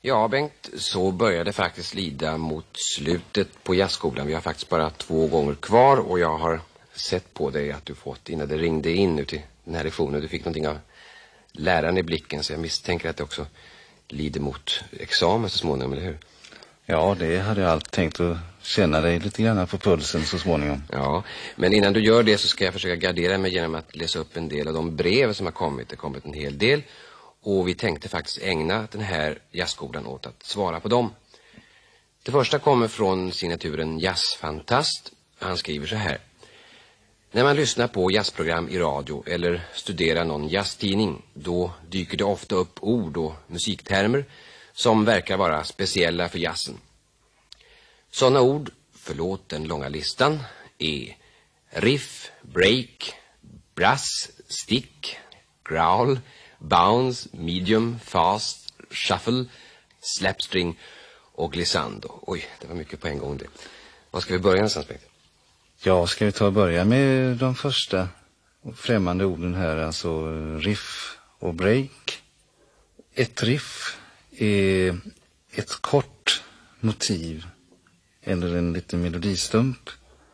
Ja, Bengt, så började faktiskt lida mot slutet på jazzskolan. Vi har faktiskt bara 2 gånger kvar och jag har sett på dig att du fått innan det ringde in nu till den här lektionen. Du fick någonting av läraren i blicken, så jag misstänker att det också lider mot examen så småningom, eller hur? Ja, det hade jag alltid tänkt att känna dig lite grann på pulsen så småningom. Ja, men innan du gör det så ska jag försöka gardera mig genom att läsa upp en del av de brev som har kommit. Det har kommit en hel del. Och vi tänkte faktiskt ägna den här jazzskolan åt att svara på dem. Det första kommer från signaturen Jazzfantast. Han skriver så här. När man lyssnar på jazzprogram i radio eller studerar någon jazztidning, då dyker det ofta upp ord och musiktermer som verkar vara speciella för jazzen. Sådana ord, förlåt den långa listan, är riff, break, brass, stick, growl, bounce, medium, fast, shuffle, slapstring och glissando. Oj, det var mycket på en gång det. Var ska vi börja någonstans, Bengt? Ja, ska vi ta och börja med de första främmande orden här, alltså riff och break. Ett riff är ett kort motiv eller en liten melodistump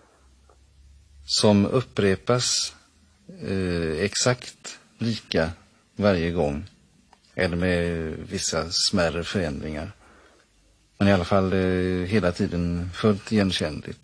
som upprepas exakt lika varje gång eller med vissa smärre förändringar, men i alla fall hela tiden fullt igenkännligt.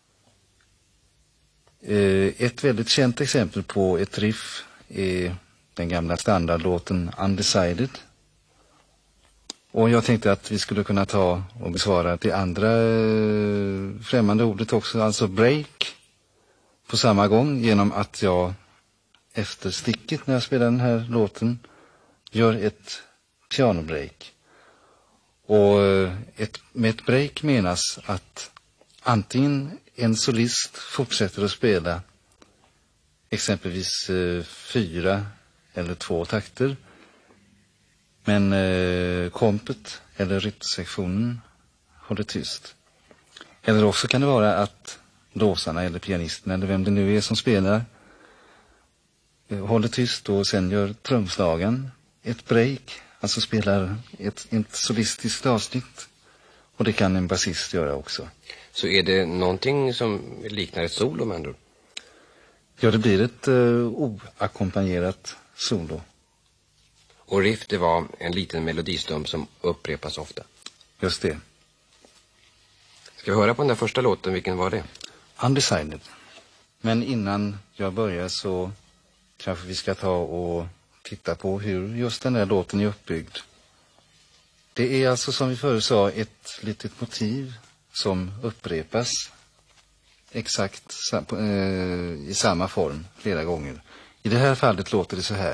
Ett väldigt känt exempel på ett riff är den gamla standardlåten Undecided. Och jag tänkte att vi skulle kunna ta och besvara det andra främmande ordet också, alltså break, på samma gång genom att jag efter sticket när jag spelar den här låten gör ett pianobreak. Och med ett break menas att antingen en solist fortsätter att spela exempelvis 4 eller 2 takter, men kompet eller rytmsektionen håller tyst. Eller också kan det vara att blåsarna eller pianisten eller vem det nu är som spelar håller tyst och sen gör trumslagen ett break, alltså spelar ett solistiskt avsnitt. Och det kan en basist göra också. Så är det någonting som liknar ett solo, med andra ord? Ja, det blir ett oackompanjerat solo. Och riff, det var en liten melodistump som upprepas ofta. Just det. Ska vi höra på den där första låten, vilken var det? Undecided. Men innan jag börjar så kanske vi ska ta och titta på hur just den där låten är uppbyggd. Det är alltså, som vi förut sa, ett litet motiv som upprepas exakt i samma form flera gånger. I det här fallet låter det så här.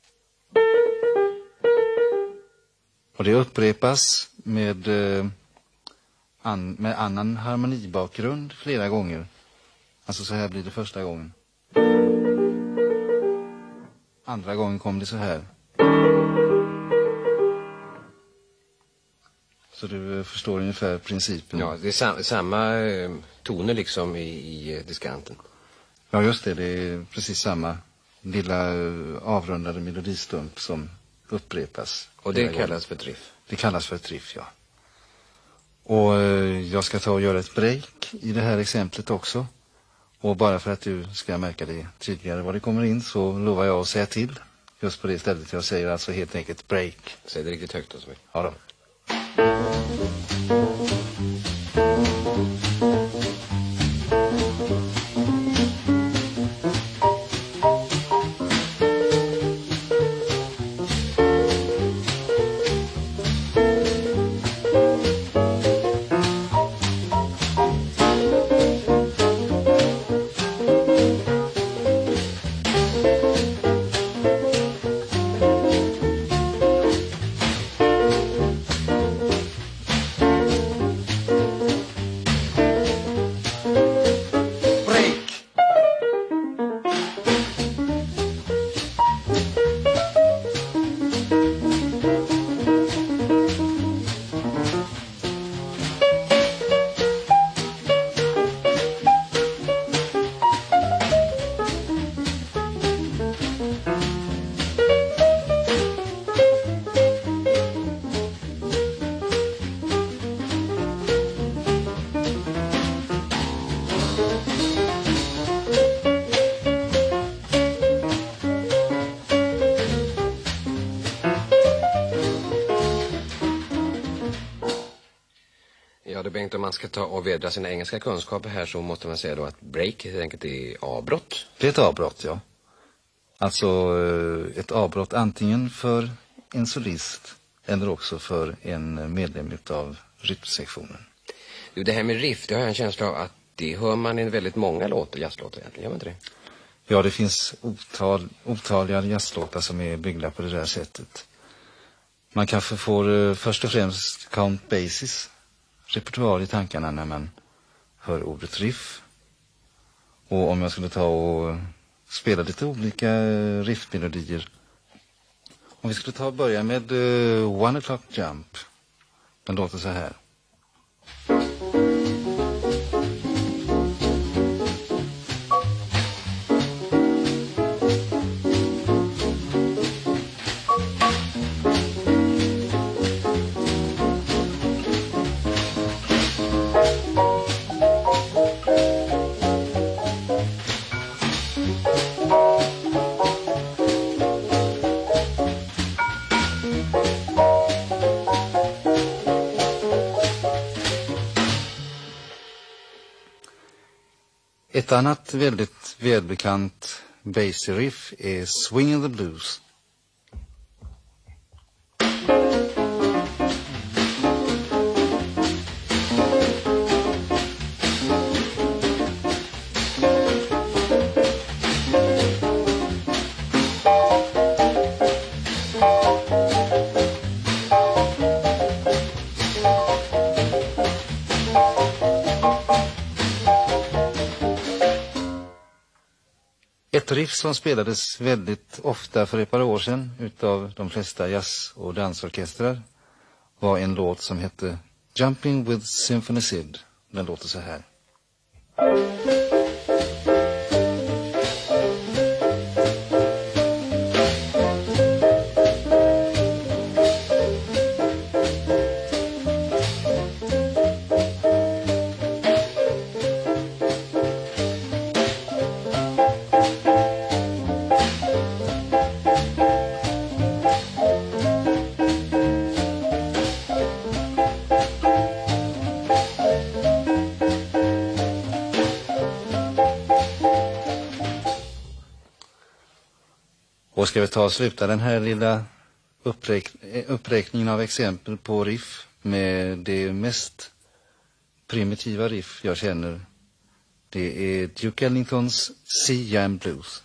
Och det upprepas med annan harmonibakgrund flera gånger. Alltså så här blir det första gången. Andra gången kom det så här. Så du förstår ungefär principen. Ja, det är samma toner liksom i diskanten. Ja, just det. Det är precis samma lilla avrundade melodistump som upprepas. Och det kallas för ett riff? Det kallas för ett riff, ja. Och jag ska ta och göra ett break i det här exemplet också. Och bara för att du ska märka det tydligare vad det kommer in så lovar jag att säga till. Just på det stället jag säger alltså helt enkelt break. Säg det riktigt högt då. Ja då. Ja, det Bengt, om man ska ta och vädra sina engelska kunskaper här så måste man säga då att break helt enkelt är avbrott. Det är ett avbrott, ja. Alltså ett avbrott antingen för en solist eller också för en medlem av rytmsektionen. Du, det här med riff, det har jag en känsla av att det hör man i väldigt många jazzlåtar egentligen, gör man inte det? Ja, det finns otaliga jazzlåtar som är byggda på det där sättet. Man kanske får först och främst Count Basies repertoar i tankarna när man hör ordet riff. Och om jag skulle ta och spela lite olika riffmelodier. Om vi skulle ta och börja med One O'Clock Jump. Den låter så här. Ett annat väldigt välbekant bassy riff är Swing in the Blues. Ett riff som spelades väldigt ofta för ett par år sedan utav de flesta jazz- och dansorkestrar var en låt som hette Jumping with Symphony Sid. Den låter så här. Och ska vi ta och sluta den här lilla uppräkningen av exempel på riff med det mest primitiva riff jag känner. Det är Duke Ellingtons Sea Jam Blues.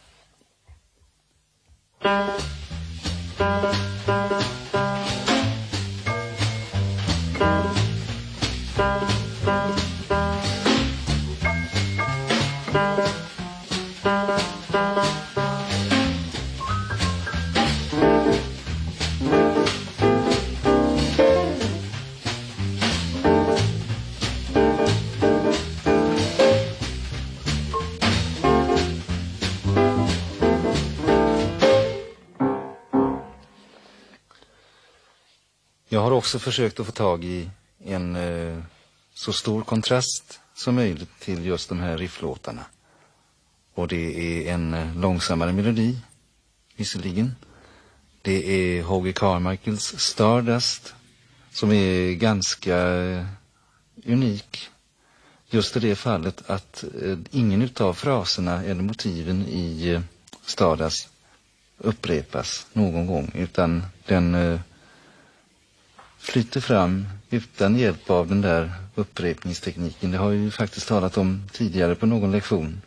Jag har också försökt att få tag i en så stor kontrast som möjligt till just de här rifflåtarna. Och det är en långsammare melodi, visserligen. Det är Hoagy Carmichaels Stardust som är ganska unik. Just i det fallet att ingen utav fraserna eller motiven i Stardust upprepas någon gång, utan den flyter fram utan hjälp av den där upprepningstekniken. Det har vi ju faktiskt talat om tidigare på någon lektion.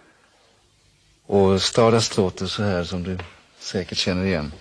Och Stardust låter så här som du säkert känner igen.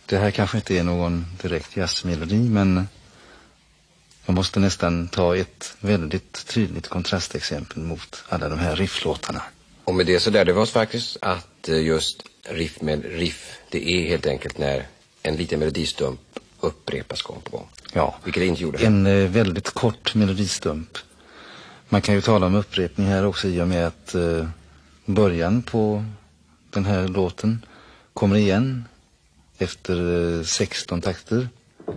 Det här kanske inte är någon direkt jazzmelodi, men jag måste nästan ta ett väldigt tydligt kontrastexempel mot alla de här rifflåtarna. Och med det så lärde vi oss faktiskt att just riff med riff, det är helt enkelt när en liten melodistump upprepas gång på gång. Ja, vilket det inte gjorde. En väldigt kort melodistump. Man kan ju tala om upprepning här också i och med att början på den här låten kommer igen efter 16 takter.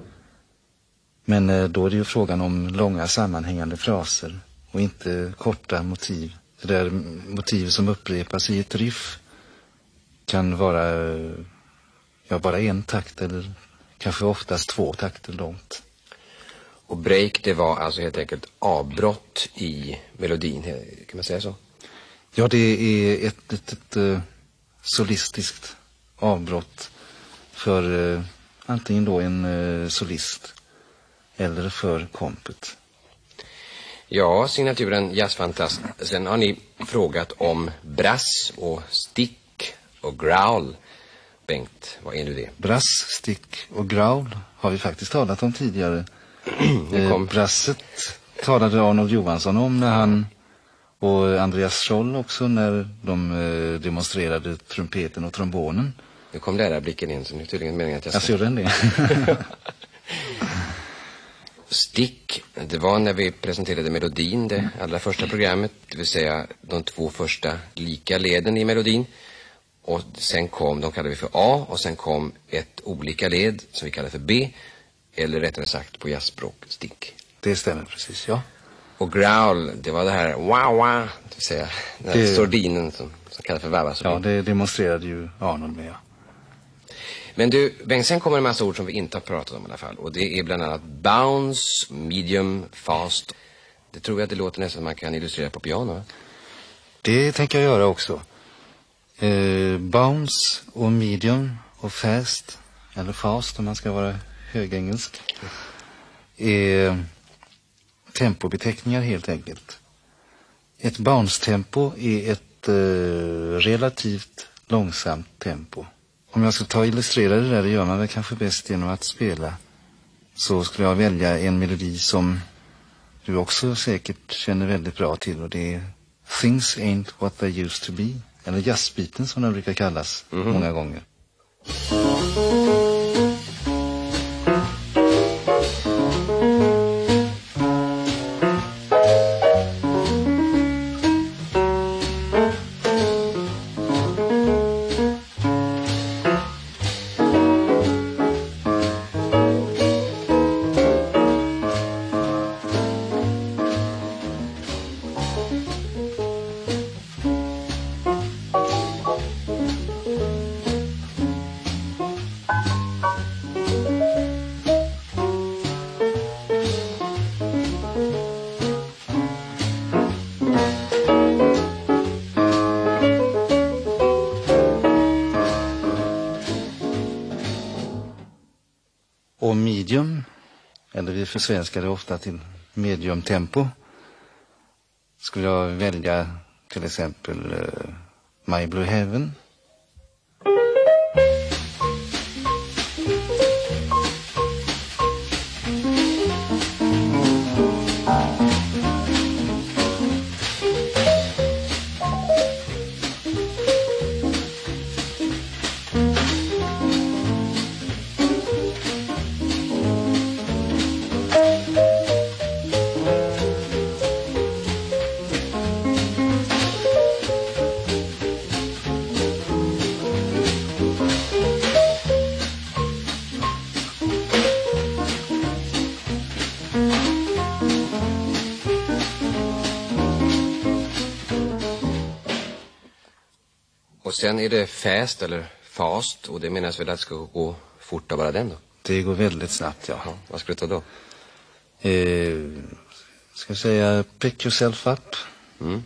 Men då är det ju frågan om långa sammanhängande fraser och inte korta motiv. Det där motiv som upprepas i ett riff kan vara bara en takt eller kanske oftast 2 takter långt. Och break, det var alltså helt enkelt avbrott i melodin, kan man säga så? Ja, det är ett litet solistiskt avbrott för antingen då en solist eller för kompet. Ja, signaturen Jazzfantast. Sen har ni frågat om brass och stick och growl. Bengt, vad är nu det? Brass, stick och growl har vi faktiskt talat om tidigare. Brasset talade Arnold Johansson om när han och Andreas Scholl också när de demonstrerade trumpeten och trombonen. Nu kom lärarblicken in, så nu är tydligen meningen att jag ser den det. Stick, det var när vi presenterade melodin, det allra första programmet, det vill säga de 2 första lika leden i melodin. Och sen kom, de kallade vi för A, och sen kom ett olika led som vi kallar för B, eller rättare sagt på jazzspråk, stick. Det stämmer precis, ja. Och growl, det var det här wow, det vill säga den här sordinen som kallas för värvasordin. Ja, det demonstrerade ju Arnold med, ja. Men du, Bengt, sen kommer en massa ord som vi inte har pratat om i alla fall. Och det är bland annat bounce, medium, fast. Det tror jag att det låter nästan som man kan illustrera på piano. Det tänker jag göra också. Bounce och medium och fast, eller fast om man ska vara högengelsk, är tempobeteckningar helt enkelt. Ett bounce-tempo är ett relativt långsamt tempo. Om jag ska illustrera det där, det gör man väl kanske bäst genom att spela. Så skulle jag välja en melodi som du också säkert känner väldigt bra till, och det är Things Ain't What They Used To Be, eller jazzbiten som den brukar kallas många gånger. Och medium, eller vi försvenskar det ofta till medium tempo, skulle jag välja till exempel My Blue Heaven. Och sen är det fast eller fast, och det menas väl att det ska gå fort av bara den då? Det går väldigt snabbt, ja. Vad ska du ta då? Ska jag säga Pick Yourself Up? Mm.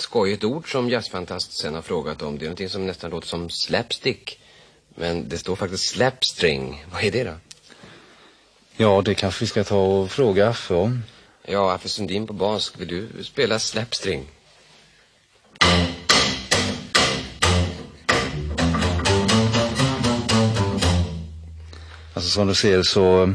skojigt ord som jazzfantast sen har frågat om. Det är någonting som nästan låter som slapstick. Men det står faktiskt slapstring. Vad är det då? Ja, det kanske vi ska ta och fråga Affe om. Ja, Affe Sundin på bas. Vill du spela slapstring? Alltså som du ser så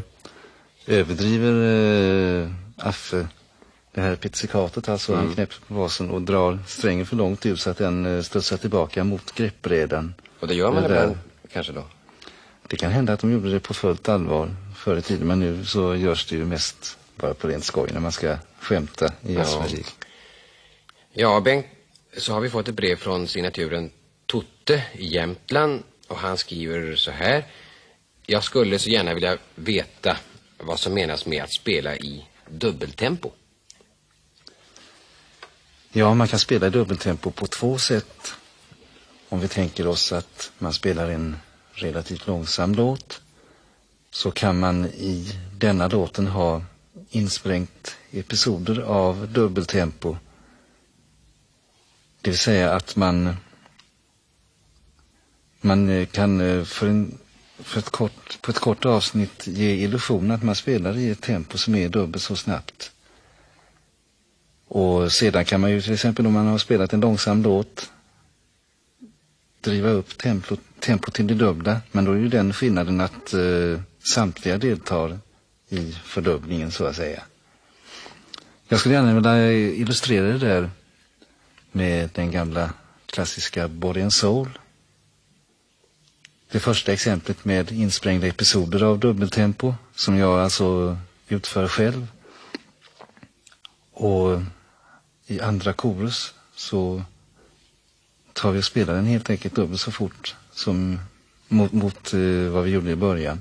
överdriver Affe det här pizzikatet. Alltså han knäpper på basen och drar strängen för långt ut så att den studsar tillbaka mot greppbrädan. Och det gör man ibland kanske då? Det kan hända att de gjorde det på fullt allvar förr i tiden, men nu så görs det ju mest bara på rent skoj när man ska skämta i jazzmusik. Ja, Bengt, så har vi fått ett brev från signaturen Totte i Jämtland och han skriver så här: jag skulle så gärna vilja veta vad som menas med att spela i dubbeltempo. Ja, man kan spela i dubbeltempo på 2 sätt. Om vi tänker oss att man spelar en relativt långsam låt, så kan man i denna låten ha insprängt episoder av dubbeltempo. Det vill säga att man kan på ett kort avsnitt ge illusion att man spelar i ett tempo som är dubbelt så snabbt. Och sedan kan man ju till exempel om man har spelat en långsam låt driva upp tempo till det dubbla. Men då är ju den skillnaden att samtliga deltar i fördubblingen så att säga. Jag skulle gärna vilja illustrera det där med den gamla klassiska Body and Soul. Det första exemplet med insprängda episoder av dubbeltempo som jag alltså utför själv. Och i andra korus så tar vi och spelar den helt enkelt dubbelt så fort som mot vad vi gjorde i början.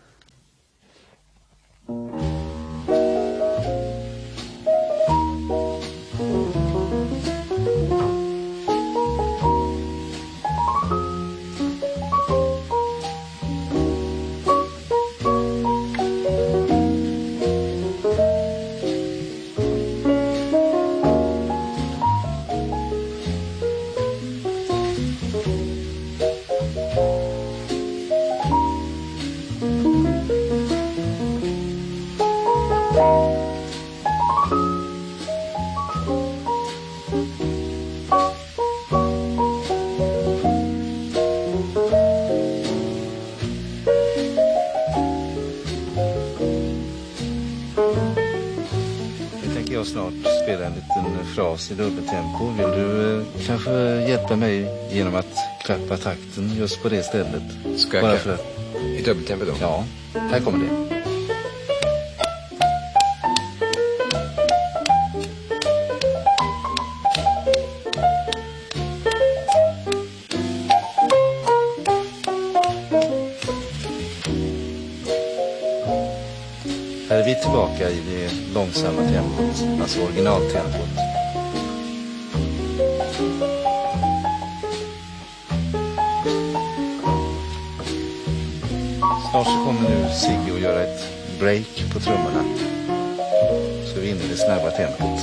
Jag snart spela en liten fras i dubbeltempo. Vill du kanske hjälpa mig genom att klappa takten just på det stället? Ska jag klappa i dubbeltempo då? Ja, här kommer det. Här är vi tillbaka i det långsamma tempot, alltså originaltempot. Snart så kommer nu Sigge att göra ett break på trummorna. Så vi är inne i det snabba tempot.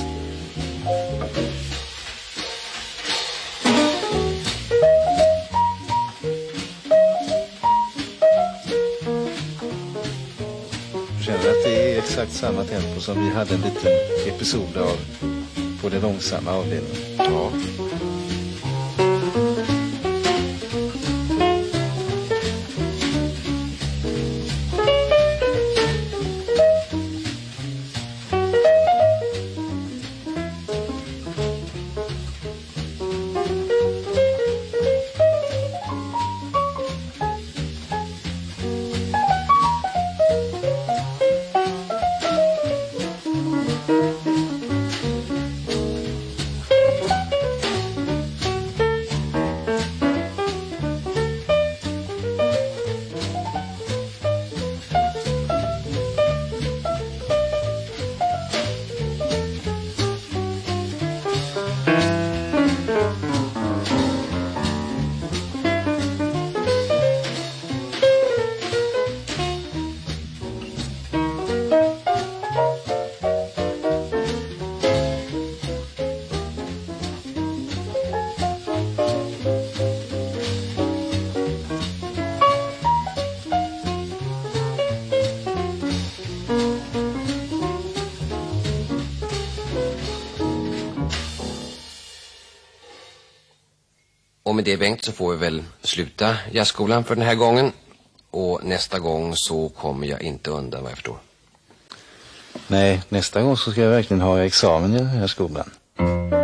Känner att det är exakt samma tempo som vi hade en liten episod av på det långsamma avdelningen. Ja. Och med det, Bengt, så får vi väl sluta jazzskolan för den här gången. Och nästa gång så kommer jag inte undan, vad jag förstår. Nej, nästa gång så ska jag verkligen ha examen i den här skolan.